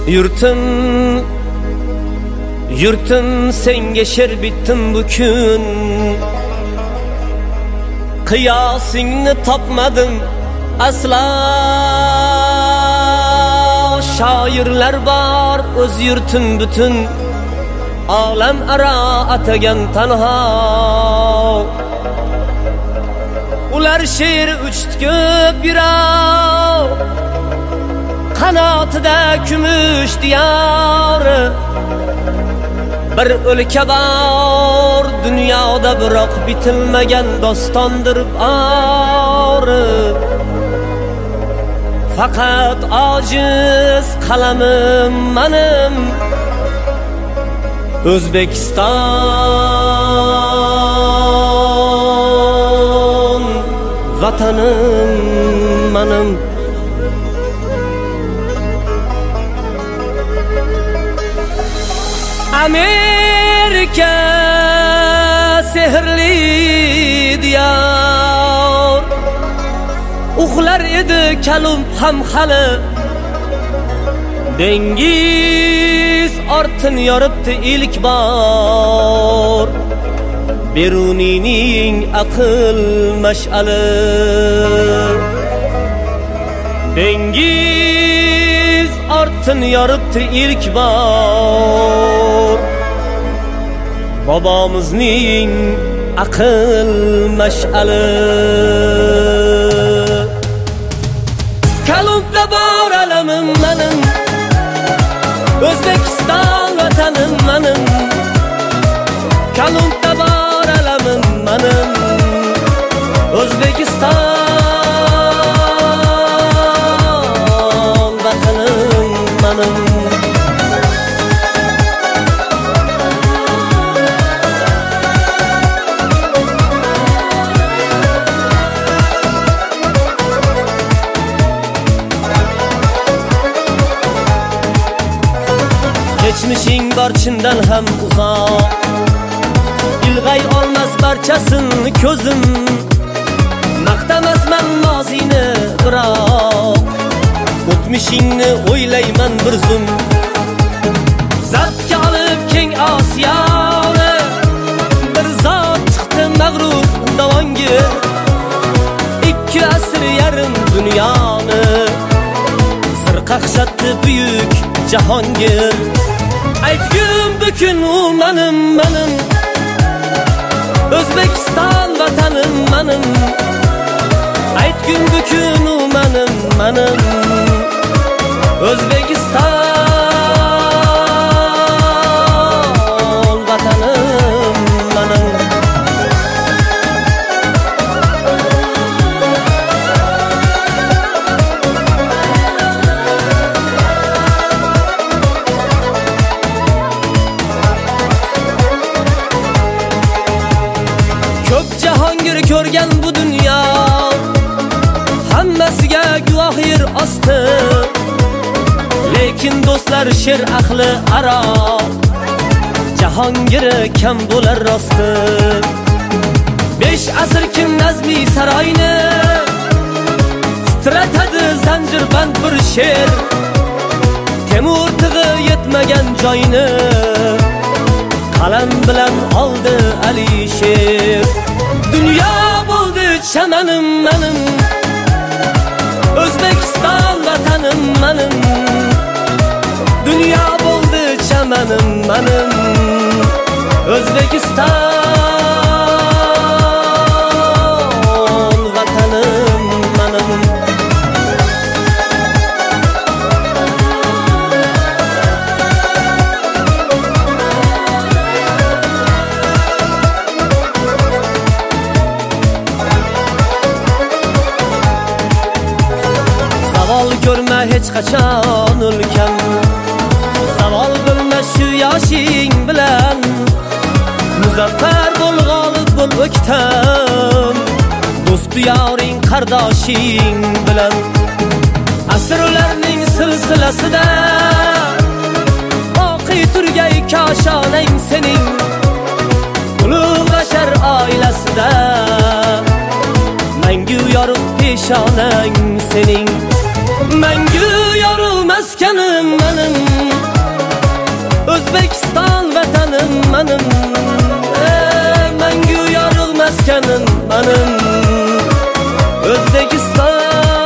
Yurtim senga sher bittim bu kun. Qiyosingni topmadim asla. Shoirlar bor o'z yurtim butun, olam aro atagan tanho. Ular she'r uchtkib yurar, qanotida kumush diyori. Bir o'lka bor dunyoda, biroq bitilmagan dostondir bori. Faqat ojiz qalamim menim, O'zbekiston vatanim menim. Amerika sehrli diyor, uxlar edi kalum ham hali. Dengiz ortin yoribdi ilk bor, Beruniyning aql mash'ali. Dengiz ortin yoribdi ilk bor, bobomizning aql mash'ali. Kalumda bor alamim menim, O'zbekiston vatanim menim. Kalumda bor alamim menim, O'zbekiston vatanim menim. Geçmişin bor chindan ham uzoq, ilg'ay olmas barchasini ko'zim. Maqtamasman mozini biroq, o'tmishingni o'ylayman bir zum. Zabtga olib keng Osiyoni, bir zot chiqdi mag'rur davonga. 2 asr yarim dunyoni sir qaqshatdi buyuk Jahongir. Aytgum bukun u menim, O'zbekiston vatanim menim. Aytgum bukun u menim, O'zbekiston vatanim menim. Jahongir ko'rgan bu dunyo, hammasiga guvoh yer osti. Lekin do'stlar sher ahli aro, Jahongir kam bo'lar rosti. 5 asr kim nazmi saroyni, titratadi zanjirband bir sher. Temur tig'i yetmagan joyni, qalam bilan oldi Alisher. Dünya bo'ldi chamanim menim, O'zbekiston vatanim menim. Dünya bo'ldi chamanim menim, O'zbekiston vatanim menim. Görme hiç kaçan ülkem, savol bilme şu yoshing bilan. Muzaffer bol, g'olib bol o'ktam, do'stu yoring qardoshing bilan. Asrlarning silsilasida boqiy turgay koshonang sening, ulug' bashar oilasida mangu yorug' peshonang sening. Mangu yorug' maskanim menim, O'zbekiston vatanim menim, mangu yorug' maskanim menim. O'zbekiston